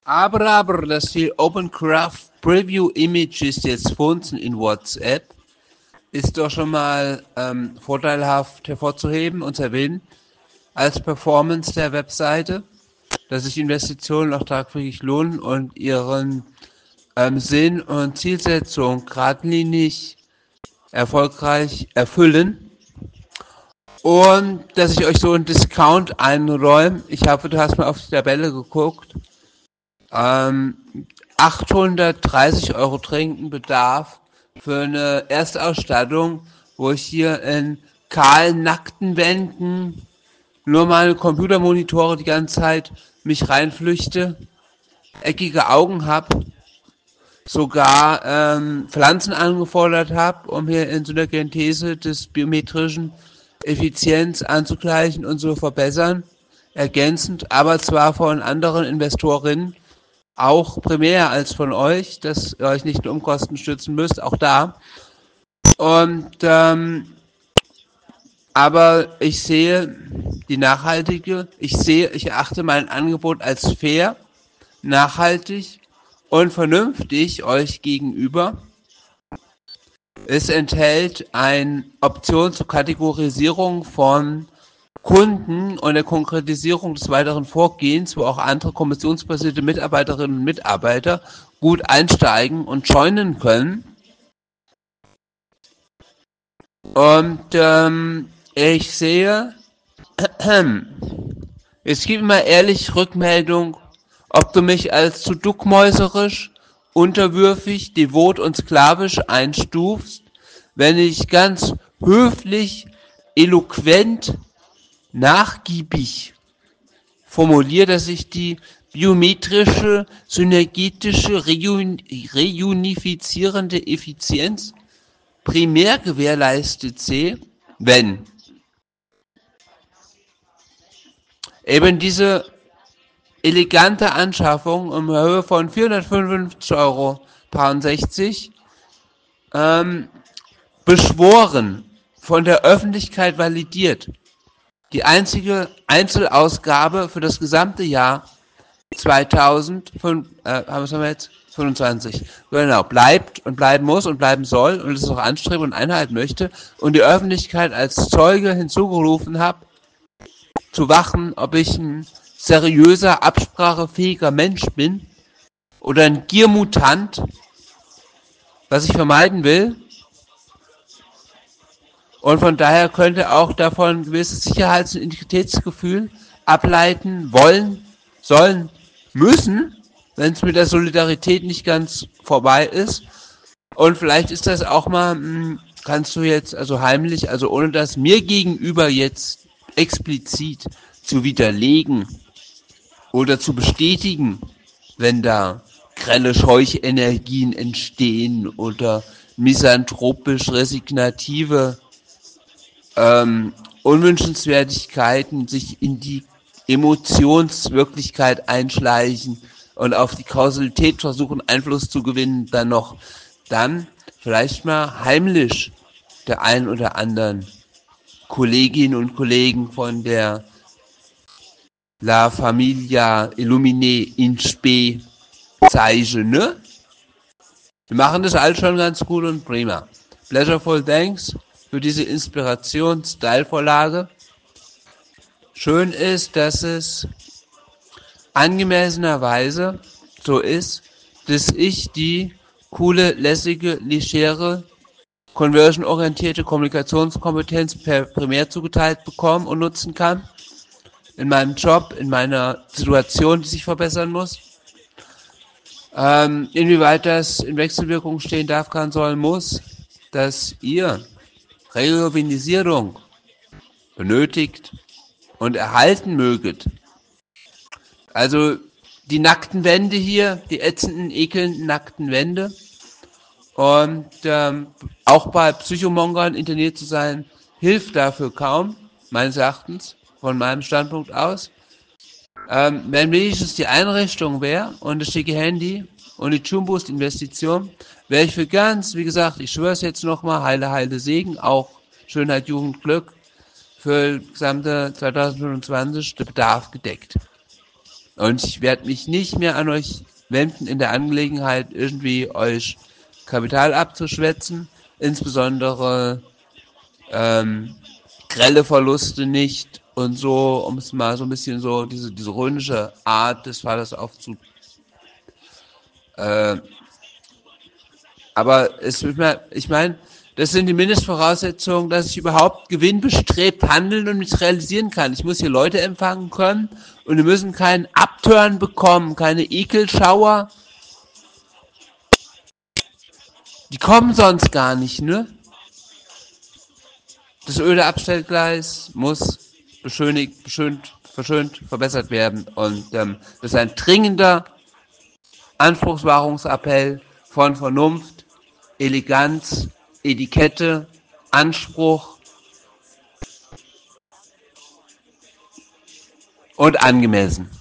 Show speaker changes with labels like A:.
A: Aber, dass die OpenCraft Preview Images jetzt funzen in WhatsApp, ist doch schon mal vorteilhaft hervorzuheben und zu erwähnen als Performance der Webseite, dass sich Investitionen auch tragfähig lohnen und ihren Sinn und Zielsetzung geradlinig erfolgreich erfüllen. Und dass ich euch so einen Discount einräume. Ich hoffe, du hast mal auf die Tabelle geguckt. 830 Euro Trinkenbedarf für eine Erstausstattung, wo ich hier in kahlen, nackten Wänden nur meine Computermonitore die ganze Zeit mich reinflüchte, eckige Augen habe, sogar Pflanzen angefordert habe, um hier in so einer Genthese des biometrischen Effizienz anzugleichen und so verbessern, ergänzend, aber zwar von anderen Investorinnen, auch primär als von euch, dass ihr euch nicht nur um Kosten stützen müsst, auch da. Und aber ich sehe die nachhaltige, ich erachte mein Angebot als fair, nachhaltig und vernünftig euch gegenüber. Es enthält eine Option zur Kategorisierung von Kunden und der Konkretisierung des weiteren Vorgehens, wo auch andere kommissionsbasierte Mitarbeiterinnen und Mitarbeiter gut einsteigen und joinen können. Und ich sehe, jetzt gib mir mal ehrlich Rückmeldung, ob du mich als zu duckmäuserisch, unterwürfig, devot und sklavisch einstufst, wenn ich ganz höflich, eloquent, nachgiebig formuliere, dass ich die biometrische, synergetische, reunifizierende Effizienz primär gewährleistet sehe, wenn eben diese elegante Anschaffung in Höhe von 455,60 Euro beschworen, von der Öffentlichkeit validiert, die einzige Einzelausgabe für das gesamte Jahr 2025 genau, bleibt und bleiben muss und bleiben soll und es auch anstreben und einhalten möchte und die Öffentlichkeit als Zeuge hinzugerufen habe, zu wachen, ob ich ein seriöser, absprachefähiger Mensch bin oder ein Giermutant, was ich vermeiden will. Und von daher könnte auch davon ein gewisses Sicherheits- und Integritätsgefühl ableiten wollen, sollen, müssen, wenn es mit der Solidarität nicht ganz vorbei ist. Und vielleicht ist das auch mal, kannst du jetzt also heimlich, also ohne das mir gegenüber jetzt explizit zu widerlegen oder zu bestätigen, wenn da grelle Scheuchenergien entstehen oder misanthropisch resignative Unwünschenswertigkeiten sich in die Emotionswirklichkeit einschleichen und auf die Kausalität versuchen Einfluss zu gewinnen, dann vielleicht mal heimlich der einen oder anderen Kolleginnen und Kollegen von der La Familia Illuminé in Spe zeigen, ne? Wir machen das alles schon ganz gut und prima. Pleasureful Thanks für diese Inspiration-Style-Vorlage. Schön ist, dass es angemessenerweise so ist, dass ich die coole, lässige, legere, conversion-orientierte Kommunikationskompetenz primär zugeteilt bekommen und nutzen kann. In meinem Job, in meiner Situation, die sich verbessern muss. Inwieweit das in Wechselwirkung stehen darf, kann, soll, muss, dass ihr Rejuvenisierung benötigt und erhalten möget. Also die nackten Wände hier, die ätzenden, ekelnden, nackten Wände. Und auch bei Psychomongern interniert zu sein, hilft dafür kaum, meines Erachtens, von meinem Standpunkt aus. Wenn wenigstens die Einrichtung wäre und das schicke Handy und die Jumboost-Investition, wäre ich für ganz, wie gesagt, ich schwöre es jetzt nochmal, heile Segen, auch Schönheit, Jugend, Glück, für gesamte 2025 der Bedarf gedeckt. Und ich werde mich nicht mehr an euch wenden in der Angelegenheit, irgendwie euch Kapital abzuschwätzen, insbesondere grelle Verluste nicht und so, um es mal so ein bisschen so, diese römische Art des Vaters aufzu... aber ich meine, das sind die Mindestvoraussetzungen, dass ich überhaupt gewinnbestrebt handeln und mich realisieren kann. Ich muss hier Leute empfangen können und die müssen keinen Upturn bekommen, keine Ekelschauer. Die kommen sonst gar nicht, ne? Das öde Abstellgleis muss verschönt, verbessert werden. Und das ist ein dringender Anspruchswahrungsappell von Vernunft, Eleganz, Etikette, Anspruch und angemessen.